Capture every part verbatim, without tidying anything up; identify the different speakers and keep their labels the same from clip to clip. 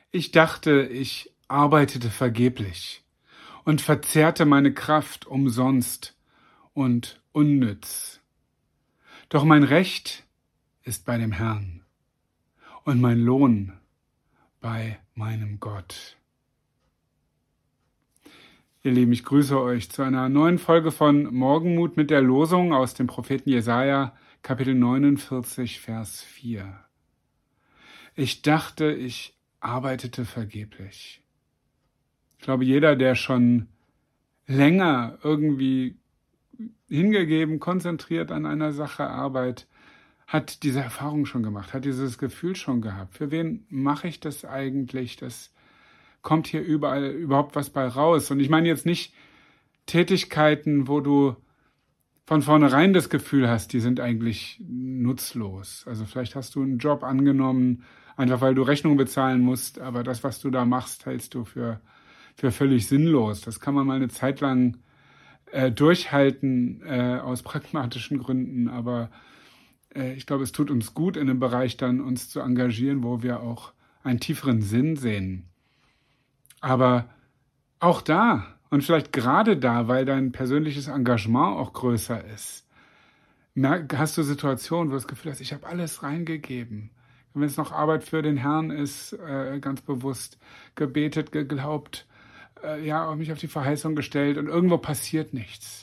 Speaker 1: Ich dachte, ich arbeitete vergeblich und verzehrte meine Kraft umsonst und unnütz. Doch mein Recht ist bei dem Herrn und mein Lohn bei meinem Gott. Ihr Lieben, ich grüße euch zu einer neuen Folge von Morgenmut mit der Losung aus dem Propheten Jesaja, Kapitel neunundvierzig, Vers vier. Ich dachte, ich arbeitete vergeblich. Ich glaube, jeder, der schon länger irgendwie hingegeben, konzentriert an einer Sache arbeitet, hat diese Erfahrung schon gemacht, hat dieses Gefühl schon gehabt. Für wen mache ich das eigentlich? Das kommt hier überall überhaupt was bei raus. Und ich meine jetzt nicht Tätigkeiten, wo du von vornherein das Gefühl hast, die sind eigentlich nutzlos. Also vielleicht hast du einen Job angenommen, einfach weil du Rechnungen bezahlen musst, aber das, was du da machst, hältst du für, für völlig sinnlos. Das kann man mal eine Zeit lang äh, durchhalten äh, aus pragmatischen Gründen, aber äh, ich glaube, es tut uns gut, in einem Bereich dann uns zu engagieren, wo wir auch einen tieferen Sinn sehen. Aber auch da und vielleicht gerade da, weil dein persönliches Engagement auch größer ist, hast du Situationen, wo du das Gefühl hast, ich habe alles reingegeben. Wenn es noch Arbeit für den Herrn ist, äh, ganz bewusst gebetet, geglaubt, äh, ja, mich auf die Verheißung gestellt und irgendwo passiert nichts.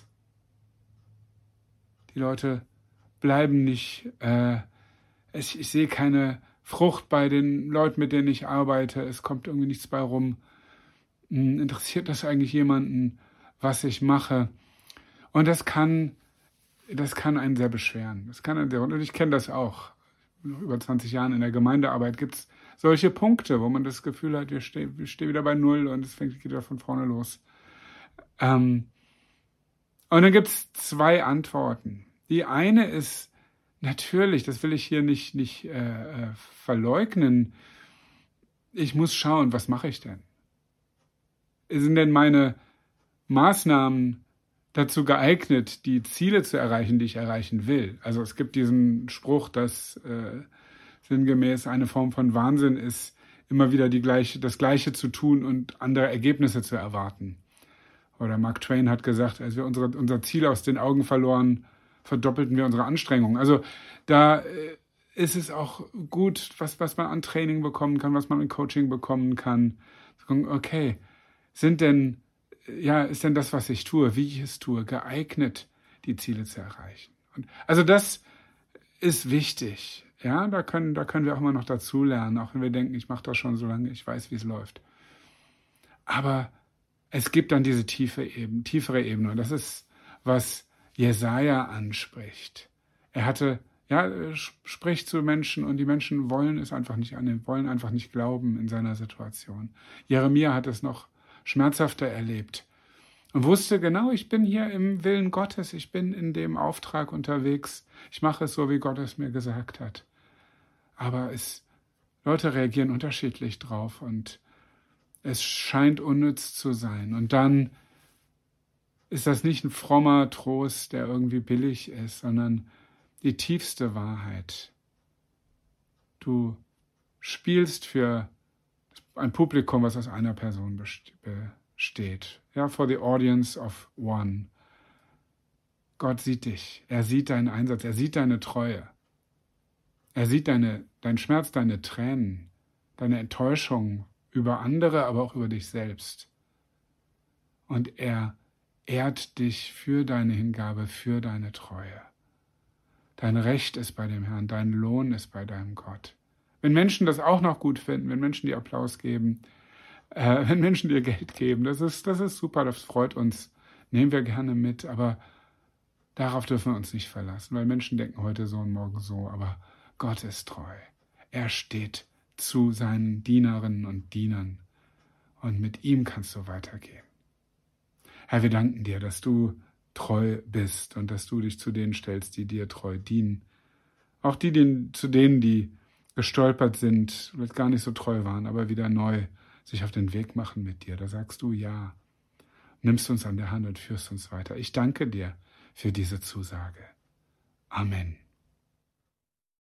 Speaker 1: Die Leute bleiben nicht, äh, ich, ich sehe keine Frucht bei den Leuten, mit denen ich arbeite, es kommt irgendwie nichts bei rum. Interessiert das eigentlich jemanden, was ich mache? Und das kann, das kann einen sehr beschweren. Das kann einen sehr, und ich kenne das auch. Nach über zwanzig Jahren in der Gemeindearbeit gibt es solche Punkte, wo man das Gefühl hat, wir stehen, wir stehen wieder bei Null und es fängt geht wieder von vorne los. Ähm, und dann gibt es zwei Antworten. Die eine ist natürlich, das will ich hier nicht, nicht äh, verleugnen, ich muss schauen, was mache ich denn? Sind denn meine Maßnahmen dazu geeignet, die Ziele zu erreichen, die ich erreichen will? Also es gibt diesen Spruch, dass äh, sinngemäß eine Form von Wahnsinn ist, immer wieder die gleiche, das Gleiche zu tun und andere Ergebnisse zu erwarten. Oder Mark Twain hat gesagt, als wir unsere, unser Ziel aus den Augen verloren, verdoppelten wir unsere Anstrengungen. Also da äh, ist es auch gut, was, was man an Training bekommen kann, was man in Coaching bekommen kann. Okay, Sind denn, ja, ist denn das, was ich tue, wie ich es tue, geeignet, die Ziele zu erreichen? Und also das ist wichtig. Ja, da können, da können wir auch immer noch dazulernen, auch wenn wir denken, ich mache das schon so lange, ich weiß, wie es läuft. Aber es gibt dann diese tiefe Ebene, tiefere Ebene. Und das ist, was Jesaja anspricht. Er hatte, ja, er spricht zu Menschen und die Menschen wollen es einfach nicht annehmen, wollen einfach nicht glauben in seiner Situation. Jeremia hat es noch schmerzhafter erlebt und wusste genau, ich bin hier im Willen Gottes, ich bin in dem Auftrag unterwegs, ich mache es so, wie Gott es mir gesagt hat. Aber es, Leute reagieren unterschiedlich drauf und es scheint unnütz zu sein. Und dann ist das nicht ein frommer Trost, der irgendwie billig ist, sondern die tiefste Wahrheit. Du spielst für ein Publikum, was aus einer Person besteht. Ja, for the audience of one. Gott sieht dich. Er sieht deinen Einsatz. Er sieht deine Treue. Er sieht deine, deinen Schmerz, deine Tränen, deine Enttäuschung über andere, aber auch über dich selbst. Und er ehrt dich für deine Hingabe, für deine Treue. Dein Recht ist bei dem Herrn, dein Lohn ist bei deinem Gott. Wenn Menschen das auch noch gut finden, wenn Menschen dir Applaus geben, äh, wenn Menschen dir Geld geben, das ist, das ist super, das freut uns, nehmen wir gerne mit, aber darauf dürfen wir uns nicht verlassen, weil Menschen denken heute so und morgen so, aber Gott ist treu. Er steht zu seinen Dienerinnen und Dienern und mit ihm kannst du weitergehen. Herr, wir danken dir, dass du treu bist und dass du dich zu denen stellst, die dir treu dienen. Auch die, die zu denen, die gestolpert sind, vielleicht gar nicht so treu waren, aber wieder neu sich auf den Weg machen mit dir. Da sagst du ja, nimmst uns an der Hand und führst uns weiter. Ich danke dir für diese Zusage. Amen.